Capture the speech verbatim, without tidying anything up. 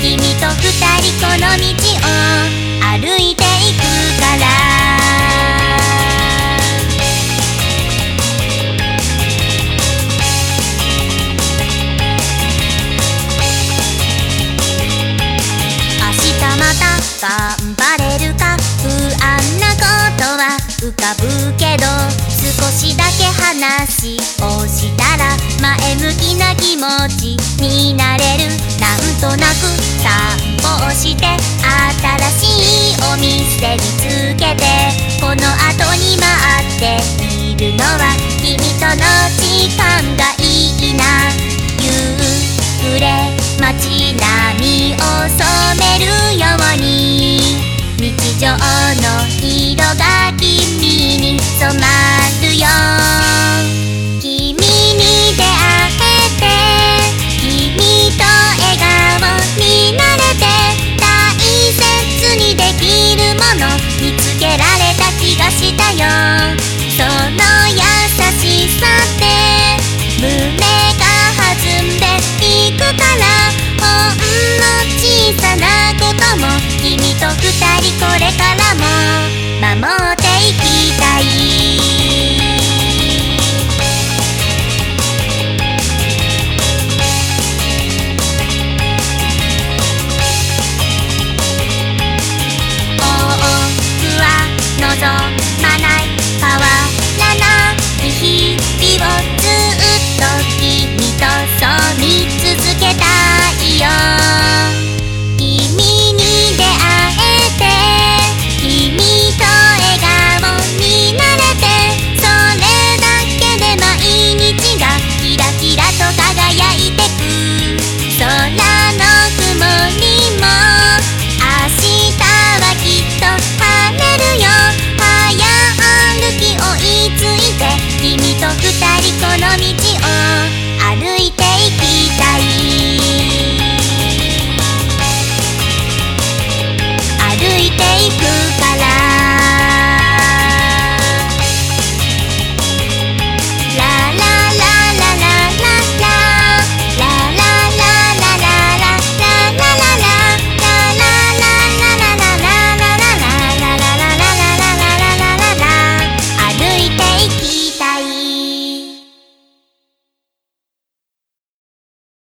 君と二人この道を歩いていくから明日また頑張れるか不安なことは浮かぶけど少しだけ話をしたら前向きな気持ちになれるなんとなく散歩をして新しいお店見つけてこの後に待っているのは君との時間がいいな夕暮れ街並みを染めるように日常の色が君に染まるよ君に出会えて君と笑顔になれて大切にできるもの見つけられた気がしたよその優しさで胸が弾んでいくからほんの小さなことも君と二人これからも